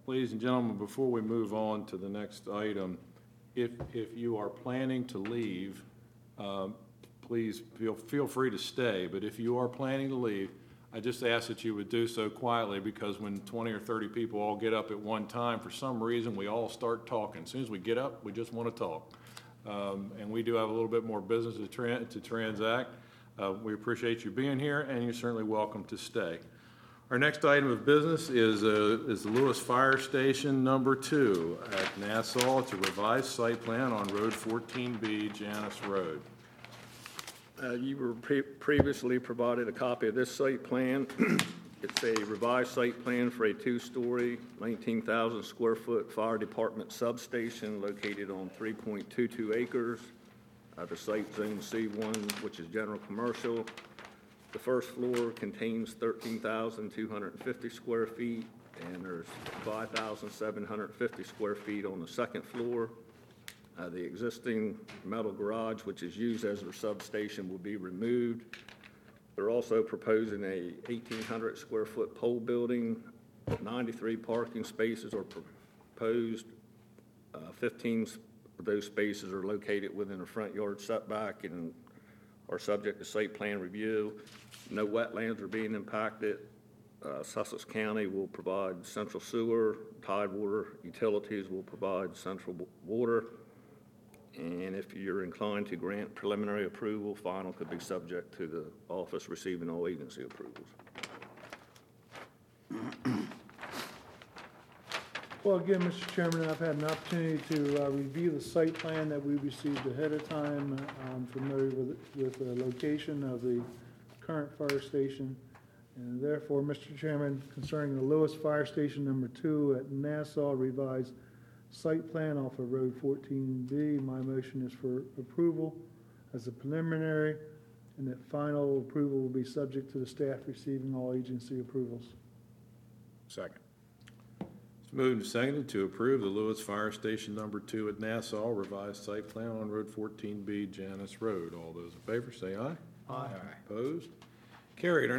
Ladies and gentlemen, before we move on to the next item, if you are planning to leave, please feel free to stay. But if you are planning to leave, I just ask that you would do so quietly, because when 20 or 30 people all get up at one time, for some reason, we all start talking. As soon as we get up, we just want to talk. And we do have a little bit more business to transact. We appreciate you being here, and you're certainly welcome to stay. Our next item of business is the Lewis Fire Station number 2 at Nassau. It's a revised site plan on Road 14B, Janus Road. You were previously provided a copy of this site plan. It's a revised site plan for a 2-story, 19,000 square foot fire department substation located on 3.22 acres. The site zone C1, which is general commercial. The first floor contains 13,250 square feet, and there's 5,750 square feet on the second floor. The existing metal garage, which is used as their substation, will be removed. They're also proposing a 1,800 square foot pole building. 93 parking spaces are proposed. 15 of those spaces are located within a front yard setback and are subject to site plan review. No wetlands are being impacted. Sussex County will provide central sewer. Tidewater Utilities will provide central water. And if you're inclined to grant preliminary approval, final could be subject to the office receiving all agency approvals. Well, again, Mr. Chairman, I've had an opportunity to review the site plan that we received ahead of time. I'm familiar with the location of the current fire station. And therefore, Mr. Chairman, concerning the Lewis Fire Station number 2 at Nassau, revised site plan off of Road 14B, my motion is for approval as a preliminary, and that final approval will be subject to the staff receiving all agency approvals. Second. It's moved and seconded to approve the Lewis Fire Station number 2 at Nassau, revised site plan on Road 14B, Janus Road. All those in favor say aye. Aye. Opposed? Carried.